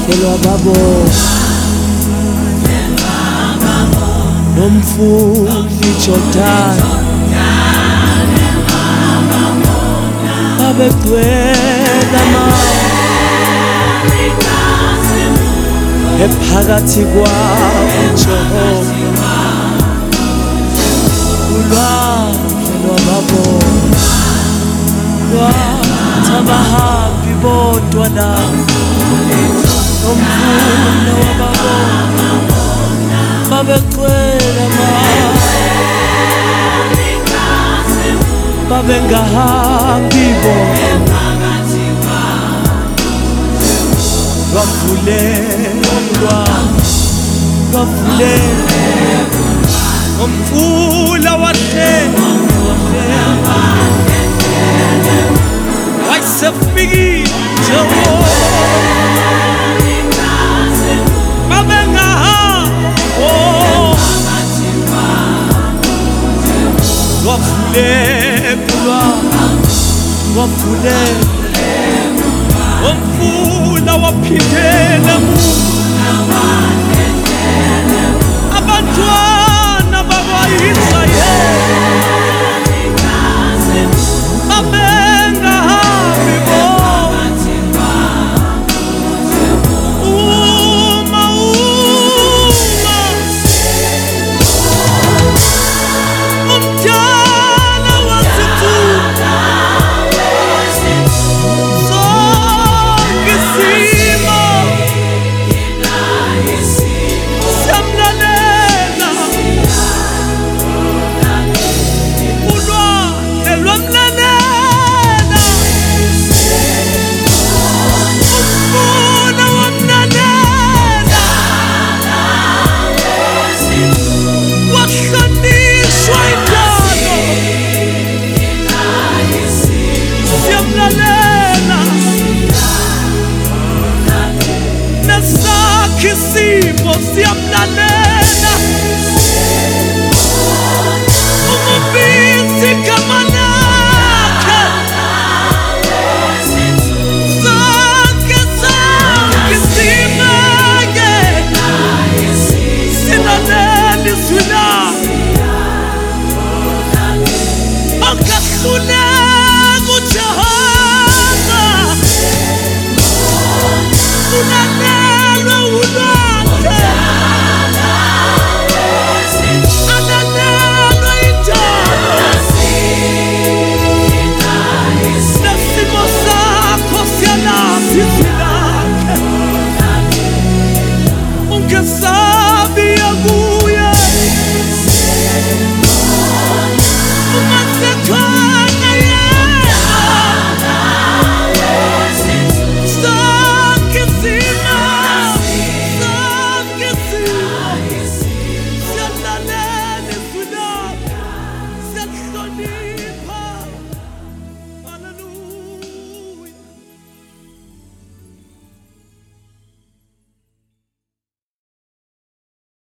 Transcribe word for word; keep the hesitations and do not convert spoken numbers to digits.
Kelwa babo Nomfundi Jordan Abegcwele ephakathi kwawo Jehova ulwandle lwababo lwabahambi bodwa nomfula wababo babegcwele babengahambi bodwa lwavulelwa lwavulelwa umfula wahlelwa wayesefikile Jehova babengahambi lwavulelwa lwavulelwa umfula waphindela abantwana bakwa-Israyeli babengahambi bodwa uma uma umdala wasithupha Kisimo siyamlalela umubisi kamanakhe sonke sonke simeke silalela izwi lakhe akahlule